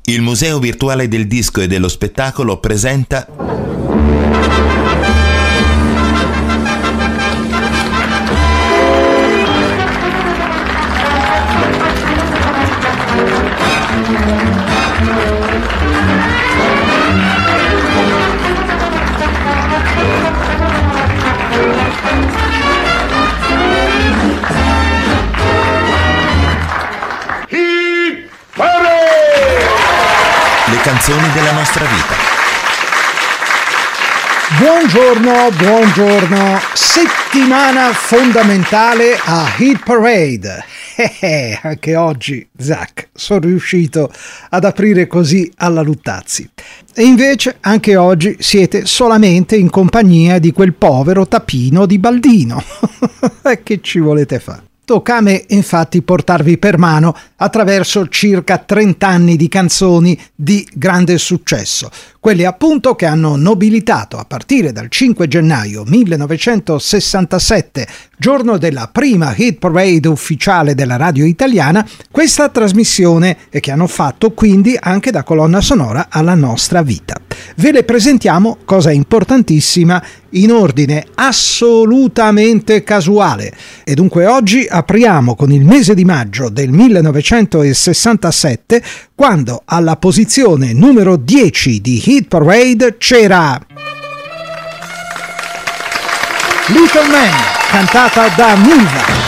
Il Museo Virtuale del Disco e dello Spettacolo presenta le canzoni della nostra vita. Buongiorno, settimana fondamentale a Hit Parade. Anche oggi, Zach, sono riuscito ad aprire così alla Luttazzi. E invece anche oggi siete solamente in compagnia di quel povero tapino di Baldino. Che ci volete fare? Tocca a me infatti portarvi per mano attraverso circa 30 anni di canzoni di grande successo, quelle appunto che hanno nobilitato a partire dal 5 gennaio 1967, giorno della prima hit parade ufficiale della radio italiana, questa trasmissione e che hanno fatto quindi anche da colonna sonora alla nostra vita. Ve le presentiamo, cosa importantissima, in ordine assolutamente casuale. E dunque oggi apriamo con il mese di maggio del 1967, quando alla posizione numero 10 di Hit Parade c'era Little Man, cantata da Milva.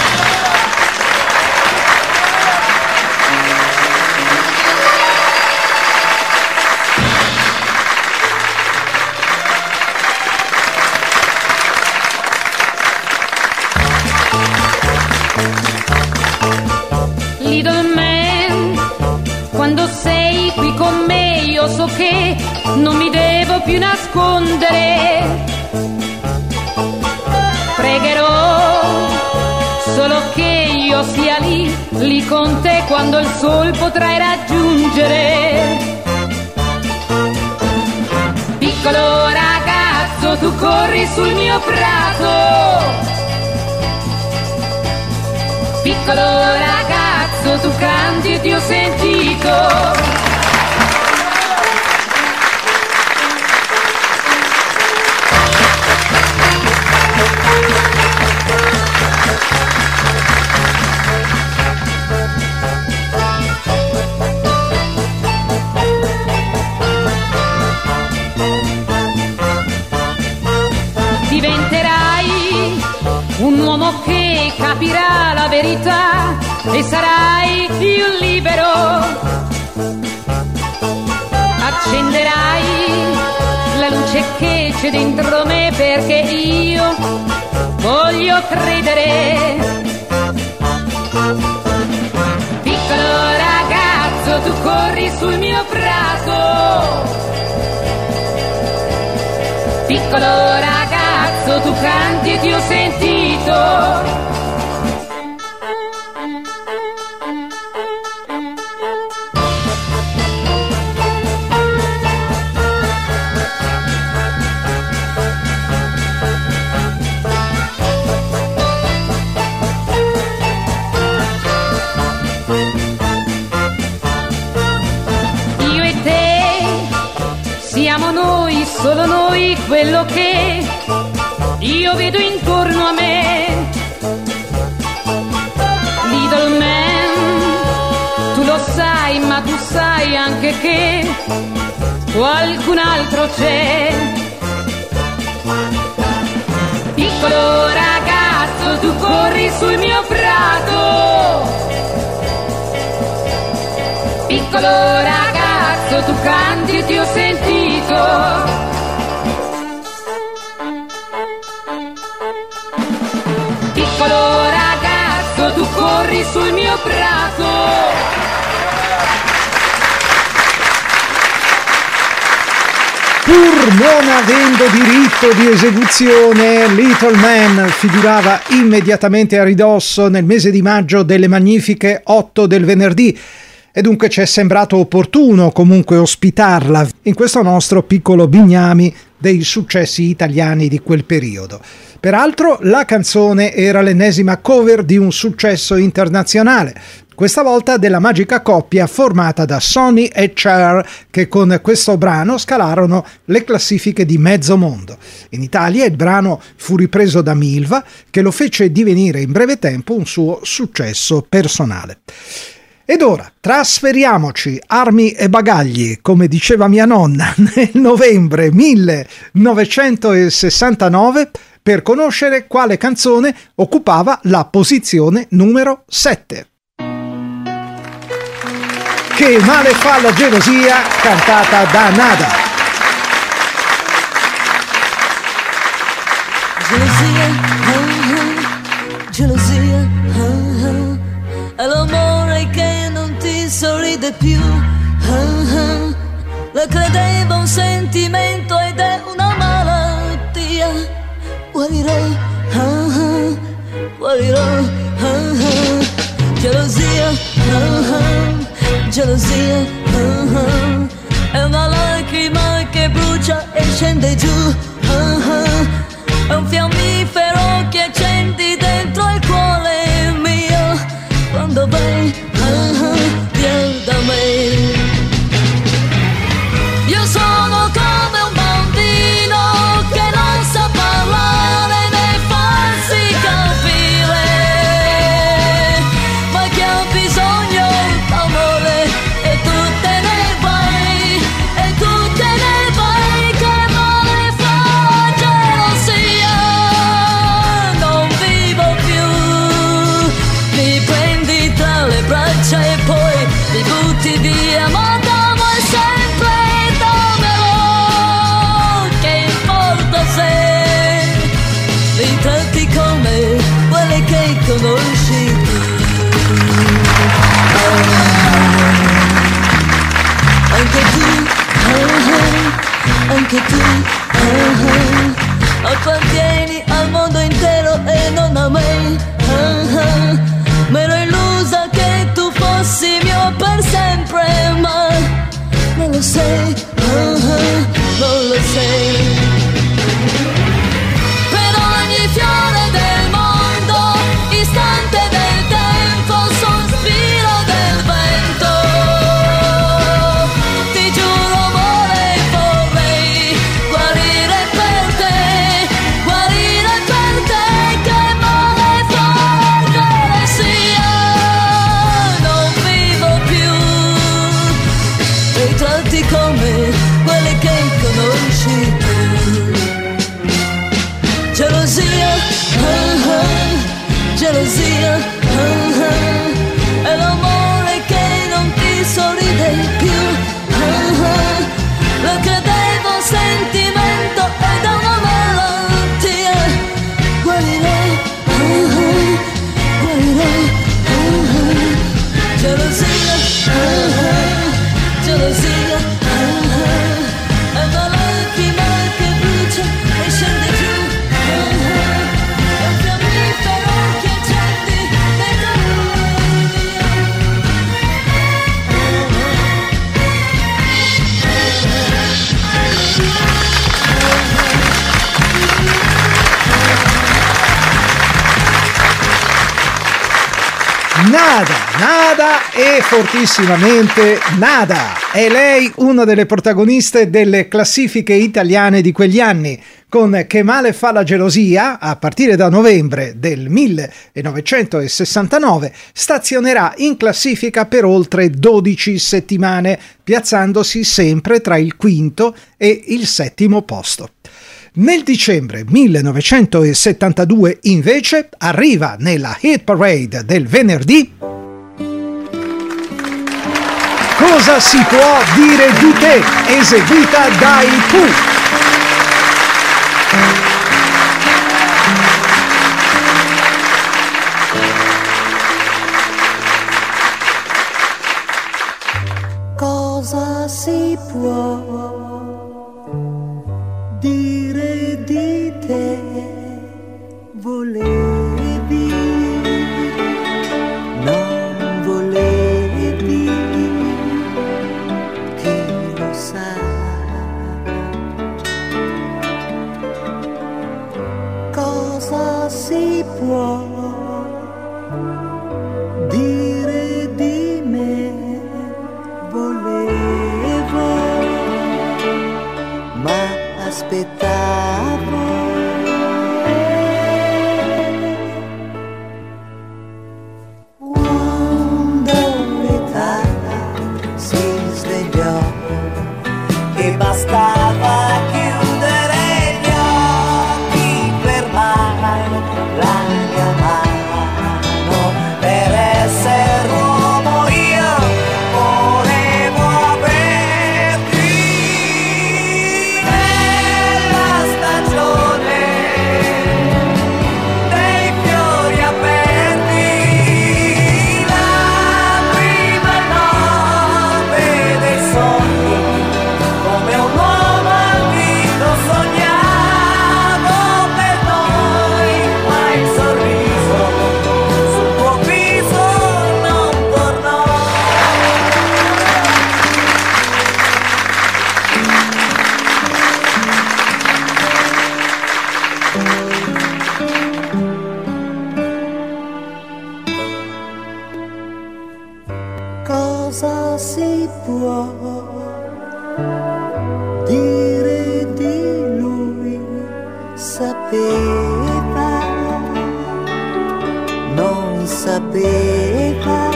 Quando sei qui con me io so che non mi devo più nascondere. Pregherò solo che io sia lì con te quando il sol potrai raggiungere. Piccolo ragazzo, tu corri sul mio prato. Piccolo ragazzo, tu canti e ti ho sentito. Diventerai un uomo che capirà la verità e sarai più libero. Accenderai la luce che c'è dentro me perché io voglio credere. Piccolo ragazzo, tu corri sul mio prato. Piccolo ragazzo, tu canti e ti ho sentito. Io e te siamo noi, solo noi, quello che io vedo intorno a me. Little man, tu lo sai, ma tu sai anche che qualcun altro c'è. Piccolo ragazzo, tu corri sul mio prato. Piccolo ragazzo, tu canti e ti ho sentito. Piccolo ragazzo, tu corri sul mio prato. Pur non avendo diritto di esecuzione, Little Man figurava immediatamente a ridosso nel mese di maggio delle magnifiche 8 del venerdì. E dunque ci è sembrato opportuno comunque ospitarla in questo nostro piccolo bignami dei successi italiani di quel periodo. Peraltro la canzone era l'ennesima cover di un successo internazionale, questa volta della magica coppia formata da Sonny e Cher, che con questo brano scalarono le classifiche di mezzo mondo. In Italia il brano fu ripreso da Milva, che lo fece divenire in breve tempo un suo successo personale. Ed ora trasferiamoci armi e bagagli, come diceva mia nonna, nel novembre 1969 per conoscere quale canzone occupava la posizione numero 7. Che male fa la gelosia, cantata da Nada. Gelosia, è l'amore che non ti sorride più. La credevo un sentimento ed è una malattia. Guarirò, guarirò. Gelosia, gelosia, è una lacrima che brucia e scende giù. È un fiammifero che accendi dentro il cuore mio quando vai via da me. Io sono come un bambino che non sa parlare né farsi capire, ma che ha bisogno d'amore e tu te ne vai, e tu te ne vai. Che male fa la gelosia, non vivo più. Mi prendi tra le braccia e poi mi butti via, ma dammi sempre, dammelo, che importa se mi tratti come quelle che conosci tu. Anche tu, anche tu, appartieni al mondo intero e non a me. M'ero illusa che tu fossi mio per sempre, ma non lo sei, non lo sei. Per ogni fiore del mondo, istante del tempo, sospiro del vento, ti giuro amore vorrei guarire per te, guarire per te. Che male fa la gelosia, non vivo più. Ritratti come quelle che conosci tu. Gelosia, gelosia, è l'amore che non ti sorride più. Lo credevo un sentimento ed è una malattia. Guarirò, guarirò. Gelosia, gelosia, è una lacrima che brucia e scende giù. È un fiammifero che accendi dentro Nada e fortissimamente Nada. È lei una delle protagoniste delle classifiche italiane di quegli anni, con Che male fa la gelosia, a partire da novembre del 1969, stazionerà in classifica per oltre 12 settimane, piazzandosi sempre tra il quinto e il settimo posto. Nel dicembre 1972, invece, arriva nella hit parade del venerdì Cosa si può dire di te, eseguita dai Pooh. Cosa si può dire di te, volevi, non volevi, chi lo sa, cosa si può dire aspettavo. Quando l'età si svegliò e bastava chiudere gli occhi, fermare la mia mano per essere uomo. Io volevo averti nella stagione dei fiori aperti, la prima notte dei sogni, come un uomo antico sognavo per noi, ma il sorriso sul tuo viso non tornò. Cosa si può dire di lui? Sapeva, non sapeva,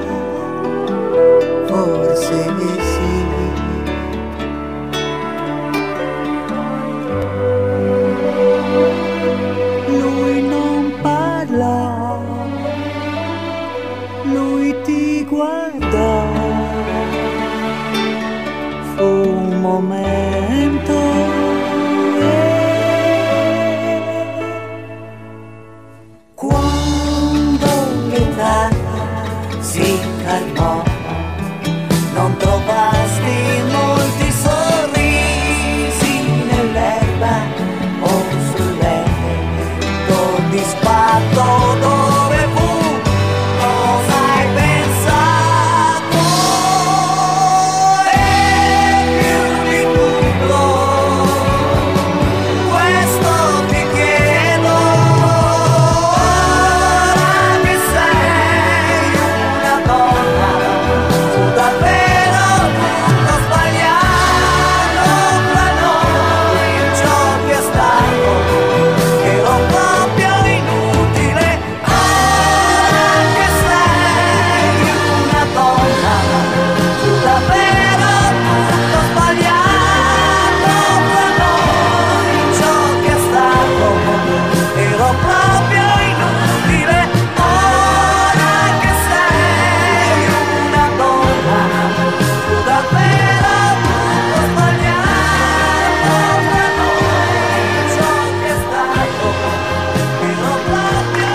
forse sì. Lui non parlò, lui ti guardò. Fu un momento quando l'età si calmò, non trovasti molti sorrisi nell'erba o sul letto disfatto dove fu. Cosa hai pensato? E più di tutto questo ti chiedo, ora che sei una donna, fu davvero tutto sbagliato tra noi, ciò che è stato ero proprio inutile. Ora che sei una donna, fu davvero tutto sbagliato tra noi, ciò che è stato ero proprio inutile. Ora che sei una donna, fu davvero tutto sbagliato tra noi, ciò che è stato ero proprio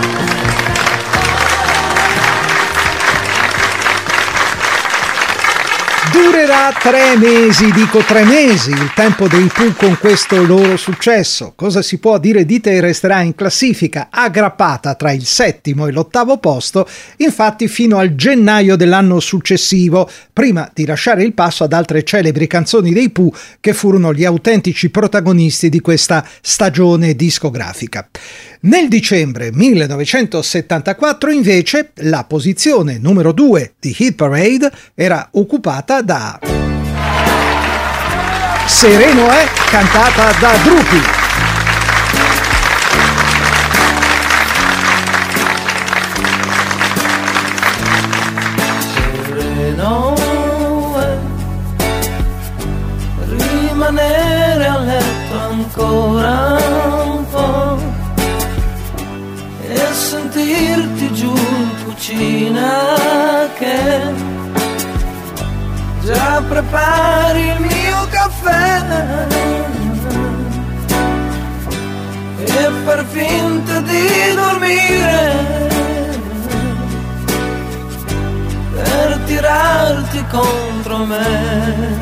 Durerà 3 mesi, dico 3 mesi, il tempo dei Pooh con questo loro successo. Cosa si può dire di te resterà in classifica aggrappata tra il 7° e l'8° posto, infatti fino al gennaio dell'anno successivo, prima di lasciare il passo ad altre celebri canzoni dei Pooh che furono gli autentici protagonisti di questa stagione discografica. Nel dicembre 1974 invece la posizione numero 2 di Hit Parade era occupata da Sereno è, cantata da Drupi. Sereno è rimanere a letto ancora un po' e sentirti giù in cucina che già prepari il mio caffè e far finta di dormire per tirarti contro me.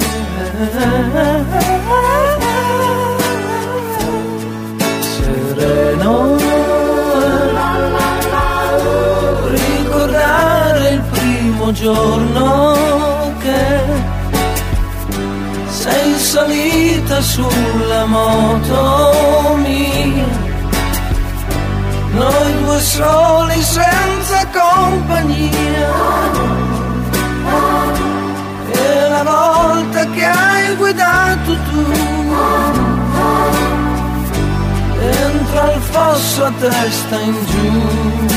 Sereno ricordare il primo giorno che sei salita sulla moto mia, noi due soli senza compagnia, e la volta che hai guidato tu addosso a testa in giù.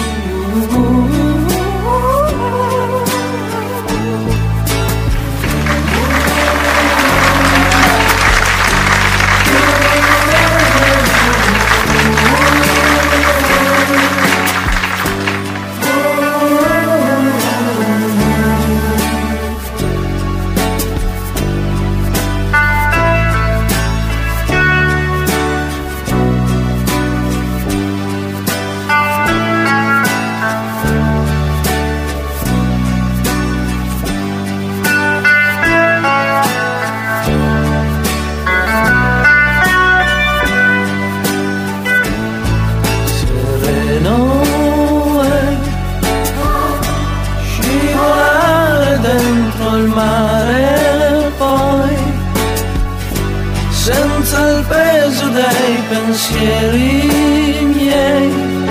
Pensieri miei,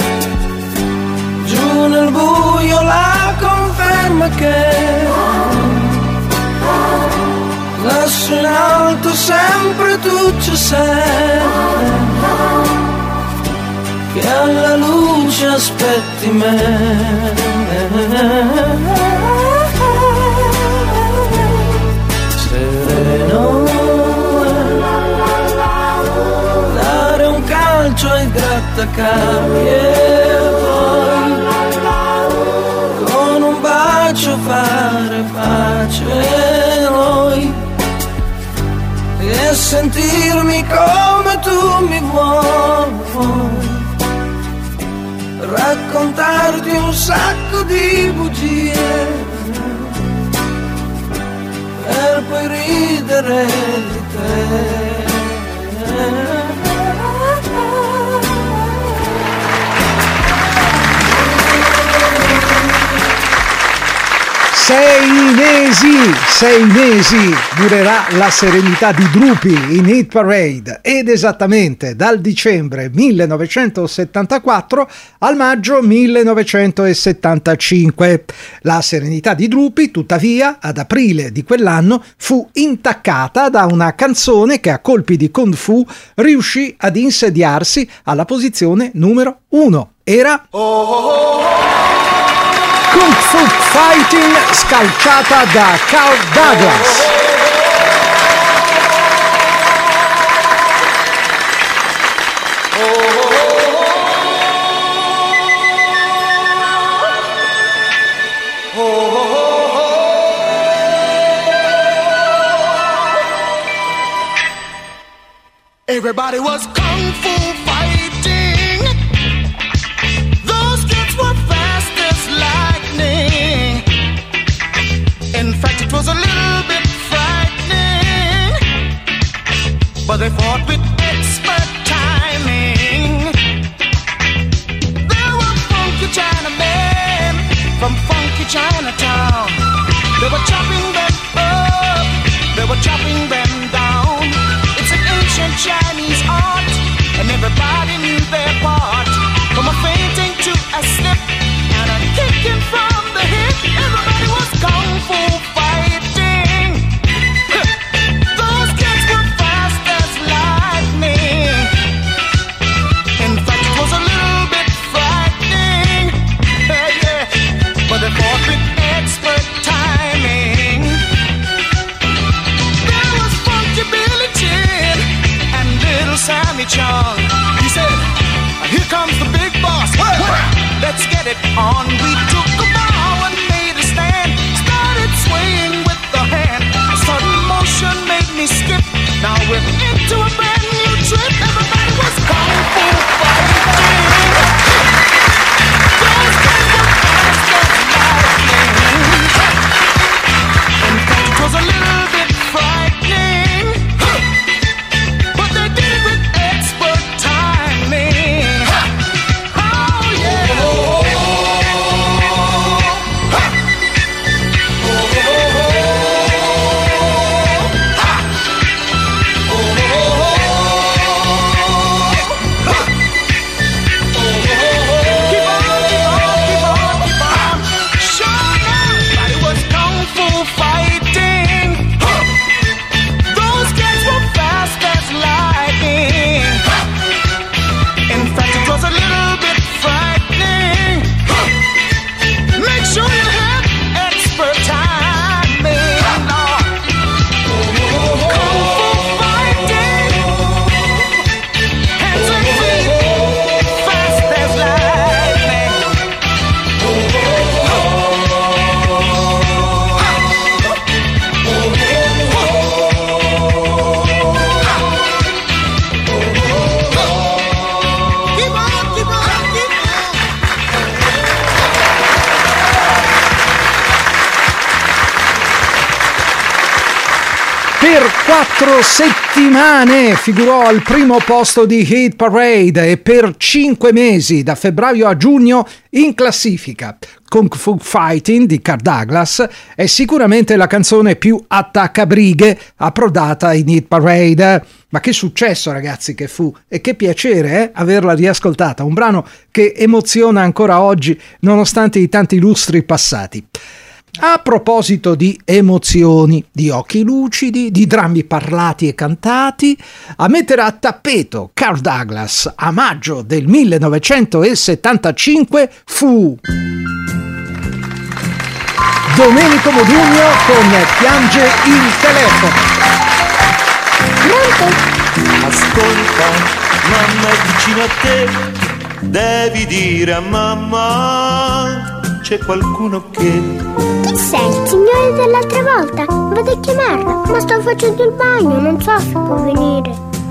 giù nel buio la conferma che lassù in alto sempre tu ci sei, che alla luce aspetti me. Sereno ai grattacapi e poi con un bacio fare pace noi e sentirmi come tu mi vuoi, raccontarti un sacco di bugie per poi ridere di te. Sei mesi durerà la serenità di Drupi in Hit Parade ed esattamente dal dicembre 1974 al maggio 1975. La serenità di Drupi, tuttavia, ad aprile di quell'anno fu intaccata da una canzone che a colpi di Kung Fu riuscì ad insediarsi alla posizione numero 1. Era Kung Fu Fighting, scalciata da Carl Douglas. Everybody was Kung Fu fighting. Those kids were fast as lightning. In fact, it was a little bit frightening, but they fought with expert timing. There were funky Chinamen from funky Chinatown. They were chopping them up, they were chopping them down. It's an ancient Chinese art, and everybody knew their part. From a fainting to a slip and a kicking from the hip, everybody was Kung Fu fighting. Those kids were fast as lightning. In fact, it was a little bit frightening, yeah, but they fought with expert timing. There was Funky Billy Chin and Little Sammy Chung. He said, "Here comes the big boss. Let's get it on." We took a bow and made a stand, started swaying with the hand. A sudden motion made me skip. Now we're into a brand new trip. Everybody was Kung Fu fighting. Those kids were fast as lightning. In fact, it was a little bit frightening, but they did it with expert timing. Oh yeah. Per 4 settimane figurò al primo posto di Hit Parade e per 5 mesi, da febbraio a giugno, in classifica. Kung Fu Fighting di Kirk Douglas è sicuramente la canzone più attaccabrighe approdata in Hit Parade. Ma che successo, ragazzi, che fu, e che piacere averla riascoltata, un brano che emoziona ancora oggi nonostante i tanti lustri passati. A proposito di emozioni, di occhi lucidi, di drammi parlati e cantati, a mettere a tappeto Kirk Douglas a maggio del 1975 fu Domenico Modugno con Piange il telefono. Ascolta, mamma è vicino a te, devi dire a mamma c'è qualcuno che... Chi sei, il signore dell'altra volta? Vado a chiamarlo, ma sto facendo il bagno, non so se può venire.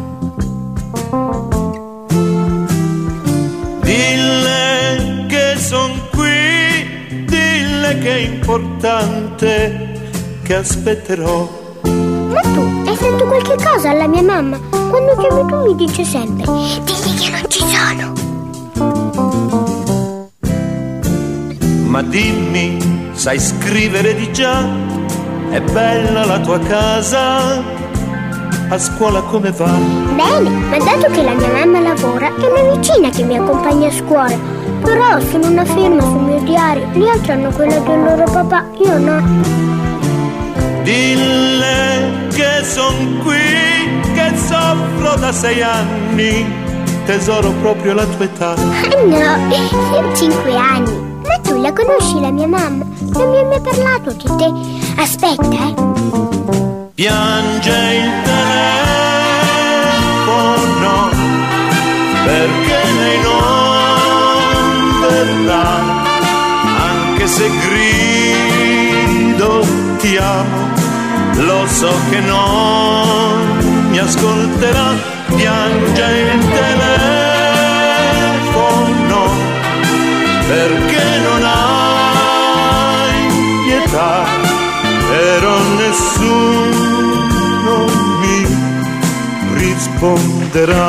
Dille che son qui, dille che è importante, che aspetterò. Ma tu hai fatto qualche cosa alla mia mamma? Quando chiami tu mi dice sempre, digli che non ci sono. Ma dimmi, sai scrivere di già? È bella la tua casa? A scuola come va? Bene, ma dato che la mia mamma lavora, è una vicina che mi accompagna a scuola. Però sono una firma sul mio diario, gli altri hanno quella del loro papà, io no. Dille che son qui, che soffro da 6 anni, tesoro proprio la tua età. No, io 5 anni. Ma tu la conosci la mia mamma? Non mi hai mai parlato di te. Aspetta, Piange il telefono perché lei non verrà, anche se grido ti amo, lo so che non mi ascolterà. Piange il telefono perché non hai pietà, però nessuno mi risponderà.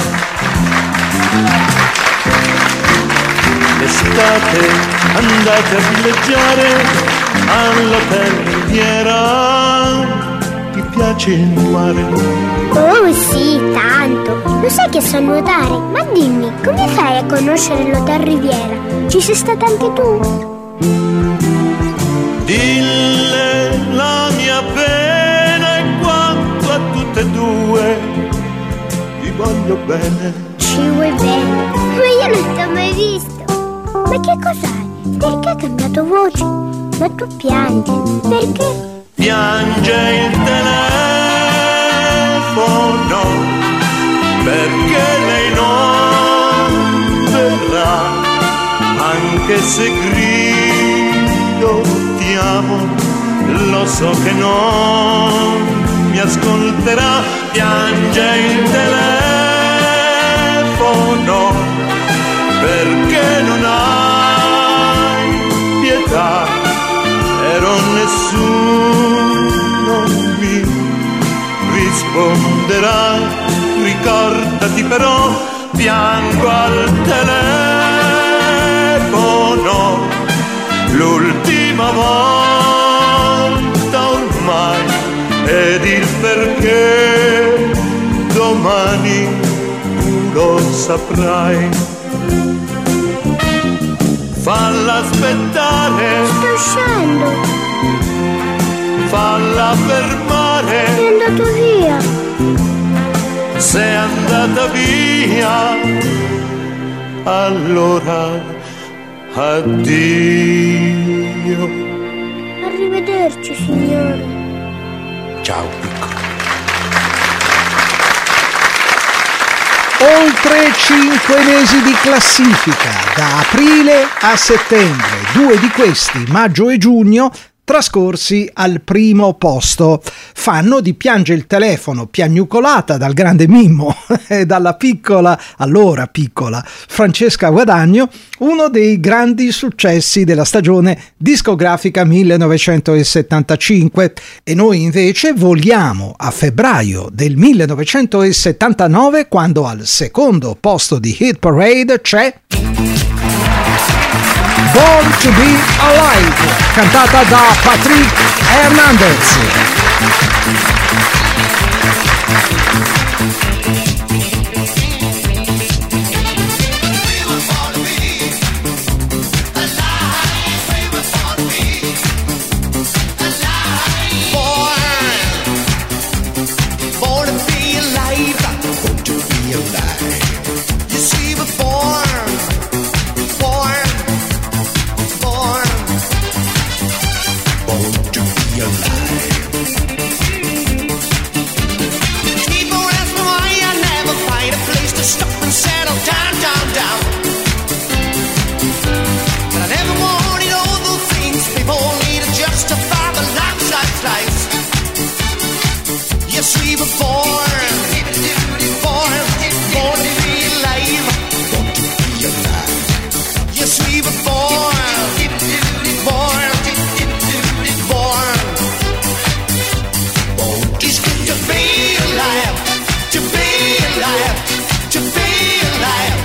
Estate andate a villeggiare all'hotel Riviera, ti piace il mare? Oh sì, tanto. Lo sai che so nuotare? Ma dimmi, come fai a conoscere l'hotel Riviera? Ci sei stata anche tu? Dille la mia pena e quanto a tutte e due ti voglio bene. Ci vuoi bene? Ma io non ti ho mai visto. Ma che cos'hai? Perché hai cambiato voce? Ma tu piangi. Perché? Piange il telefono perché lei non verrà, anche se grido ti amo, lo so che non mi ascolterà. Piange il telefono perché non hai pietà, però nessuno mi risponderà. Ricordati però, piango al telefono, l'ultima volta ormai, ed il perché domani tu lo saprai. Falla aspettare, sto uscendo. Falla fermare, È andato via. sei andata via, allora addio. Arrivederci, signore. Ciao piccolo. Oltre 5 mesi di classifica, da aprile a settembre, 2 di questi, maggio e giugno, trascorsi al primo posto. Fanno di Piange il telefono, piagnucolata dal grande Mimmo e dalla piccola, allora piccola, Francesca Guadagno, uno dei grandi successi della stagione discografica 1975, e noi invece voliamo a febbraio del 1979, quando al secondo posto di Hit Parade c'è Born to be Alive, cantata da Patrick Hernandez. Yes, we were born, born to be alive, born to be alive. Yes, we were born, born. It's good to be alive, to be alive, to be alive.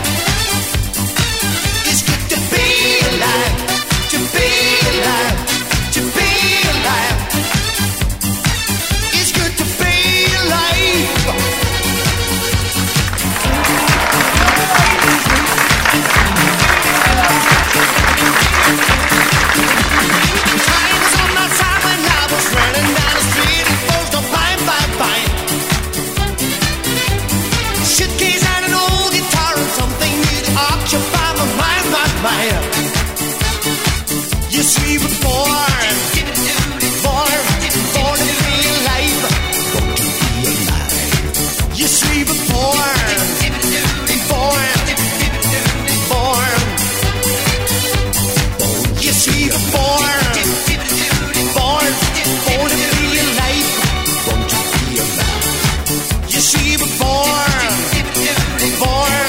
It's good to be alive, to be alive, to be alive. It's good to be alive. Time was on my side when I was running down the street and folks don't pine. Suitcase and an old guitar and something new to occupy my mind. Yes, we were born, born to be alive, born to be alive. Yes, we were born, born. Yes, we were born, born to be alive, born to be alive. Yes, we were born, born.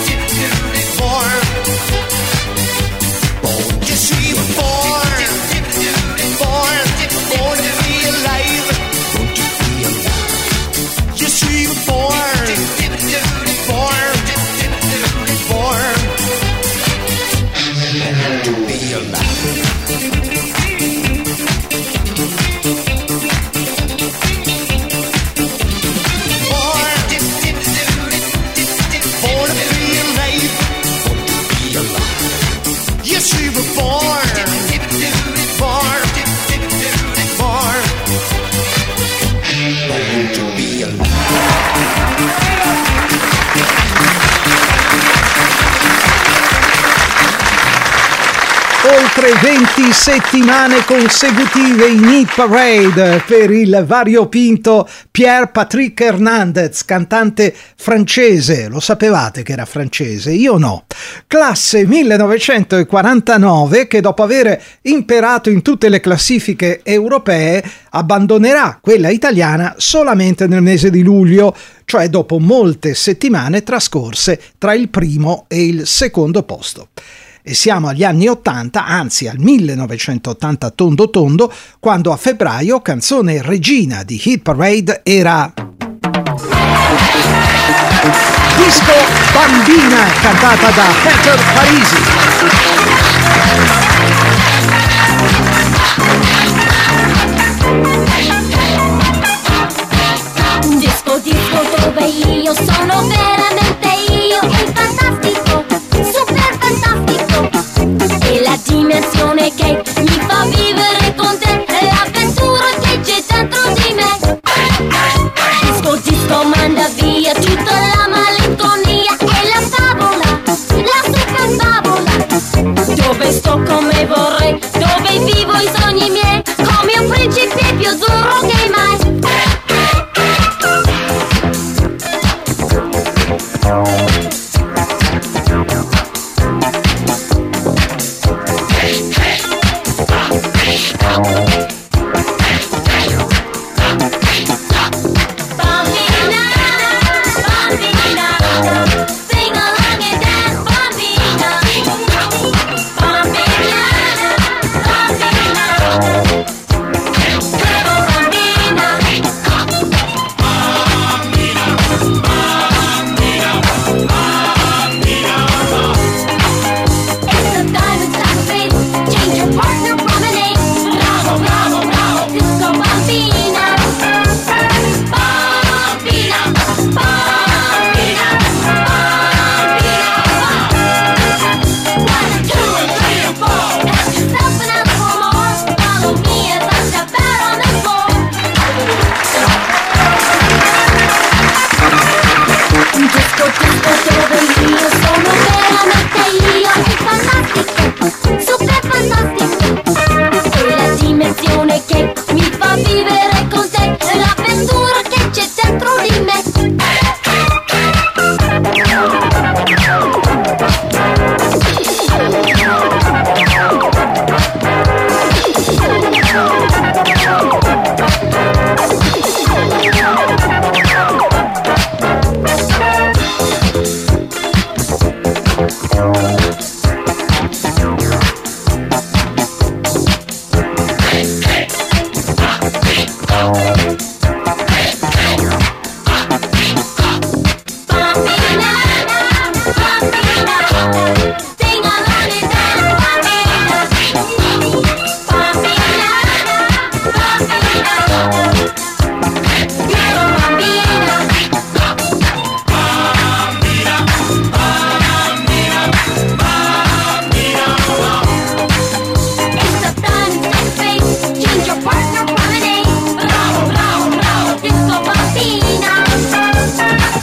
Yes, we were born, born to be alive, born to be alive. Yes, we were born, born to be alive. Yes, we were born, born to be alive. Oltre 20 settimane consecutive in Hit Parade per il variopinto Pierre Patrick Hernandez, cantante francese. Lo sapevate che era francese? Io no. Classe 1949, che dopo aver imperato in tutte le classifiche europee abbandonerà quella italiana solamente nel mese di luglio, cioè dopo molte settimane trascorse tra il primo e il secondo posto. E siamo agli anni 80, anzi al 1980 tondo tondo, quando a febbraio canzone regina di Hit Parade era Disco Bambina, cantata da Peter Parisi. Disco, disco dove io sono veramente io, il fantastico, super fantastico, e la dimensione che mi fa vivere con te, e l'avventura che c'è dentro di me. Disco, disco manda via tutta la malinconia e la favola, la super favola, dove sto come vorrei, dove vivo i sogni miei, come un principe più azzurro che mai.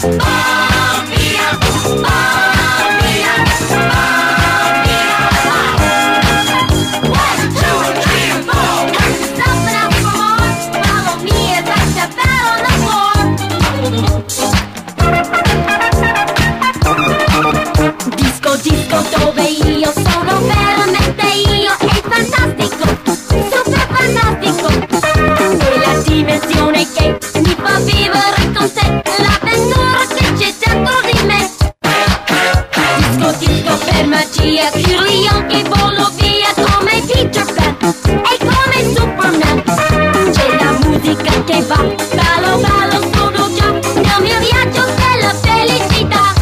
Disco dove io sono veramente io, è fantastico, super fantastico, quella dimensione che mi fa vivere con te l'avventura che c'è dentro di me. Disco per magia, chiudo gli occhi, volo via come Peter Pan e come Superman. C'è la musica che va, ballo ballo sono già nel mio viaggio della felicità.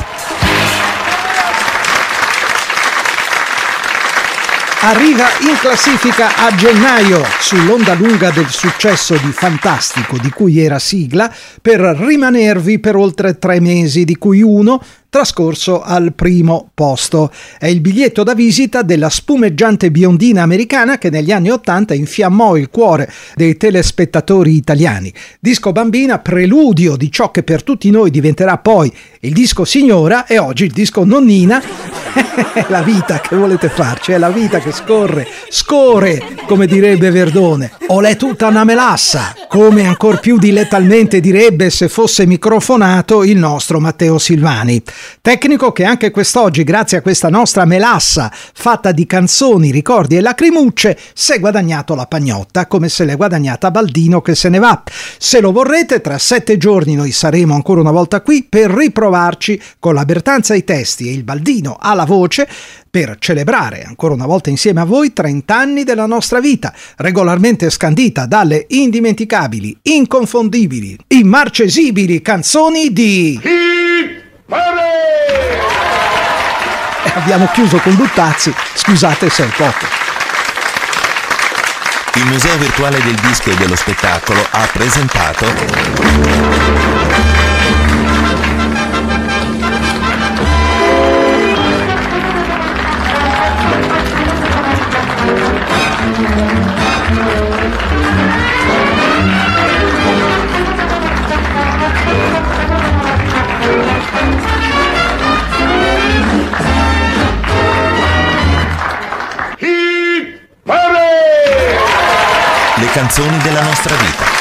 Arriva in classifica a gennaio sull'onda lunga del successo di Fantastico, di cui era sigla, per rimanervi per oltre 3 mesi, di cui uno trascorso al primo posto. È il biglietto da visita della spumeggiante biondina americana che negli anni '80 infiammò il cuore dei telespettatori italiani. Disco bambina, preludio di ciò che per tutti noi diventerà poi il disco signora e oggi il disco nonnina. È la vita, che volete farci? È la vita che scorre, come direbbe Verdone. Olè tutta una melassa, come ancor più dilettalmente direbbe se fosse microfonato il nostro Matteo Silvani. Tecnico che anche quest'oggi, grazie a questa nostra melassa fatta di canzoni, ricordi e lacrimucce, si è guadagnato la pagnotta come se l'è guadagnata Baldino che se ne va. Se lo vorrete, tra 7 giorni noi saremo ancora una volta qui per riprovarci con la Bertanza ai testi e il Baldino alla voce, per celebrare ancora una volta insieme a voi 30 anni della nostra vita, regolarmente scandita dalle indimenticabili, inconfondibili, immarcesibili canzoni di... Abbiamo chiuso con Buttazzi, scusate se è poco. Il Museo Virtuale del Disco e dello Spettacolo ha presentato le canzoni della nostra vita.